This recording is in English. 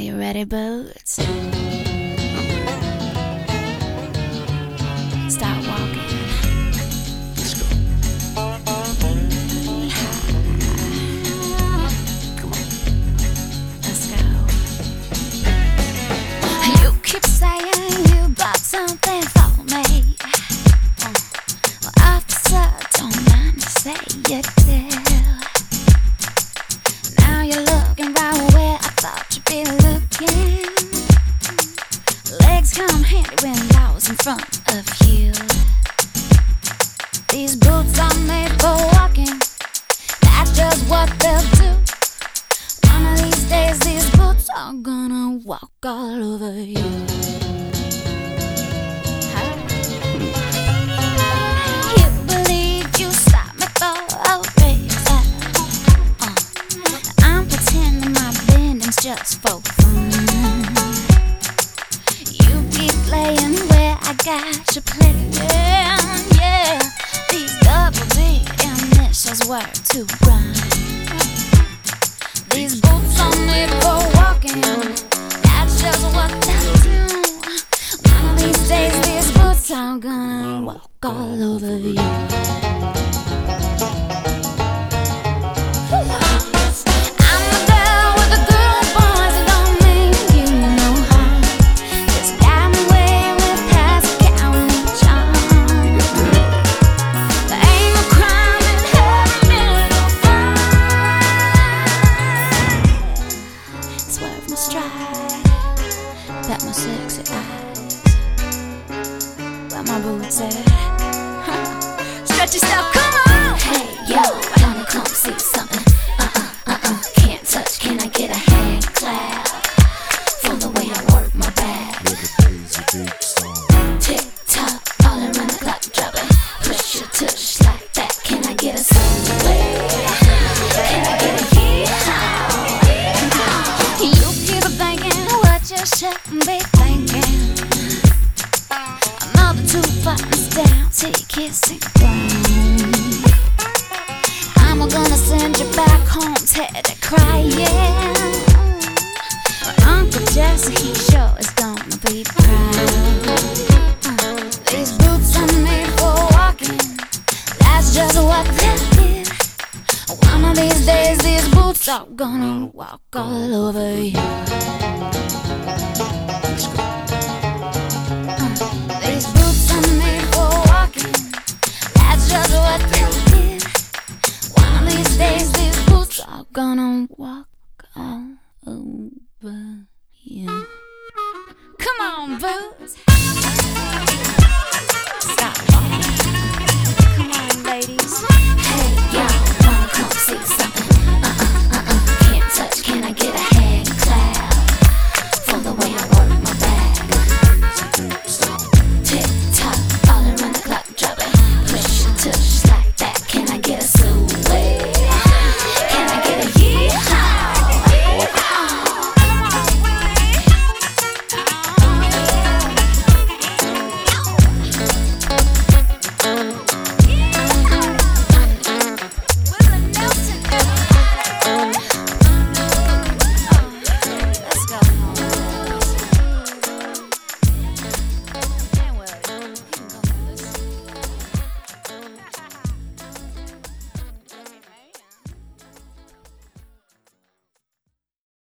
you ready, Boots? Start walking. Let's go. Come on. Let's go. You keep saying you bought something for me. Well, officer, don't mind to say you did. Now you're looking right where I thought you'd be looking. Legs come handy when I was in front of you. These boots are made for walking. That's just what they'll do. One of these days these boots are gonna walk all over you. You believe you stopped me for a reason. I'm pretending my bending's just for fun. You keep playing where I got you playing. Yeah, these double D initials were to run. These boots are made for walking. That's just what they do. One of these days these boots are gonna walk all over you. I'm the girl with the good boys that don't mean you no harm. Just got me way with past county charm. There ain't no crime in every minute of fun. Swerve my stride, pat my sexy eyes. Where my boots at? Stretch yourself, come on! Hey, yo, wanna come see something? Can't touch, can I get a hand clap? From the way I work my back. Tick tock, all around the clock, drop it. Push your tush like that. Can I get a sway? Can I get a yeehaw? You keep thinking what you shouldn't be thinking. Another 2 buttons down till you kissing ground. I'm gonna send you back home, Teddy, crying. But Uncle Jesse, he sure is gonna be proud. These boots are made for walking. That's just what they is. One of these days, these boots are gonna walk all over you. Let's go. These boots are made for walking. That's just what they is. One of these days, these boots are gonna walk all over you. Come on, Boots.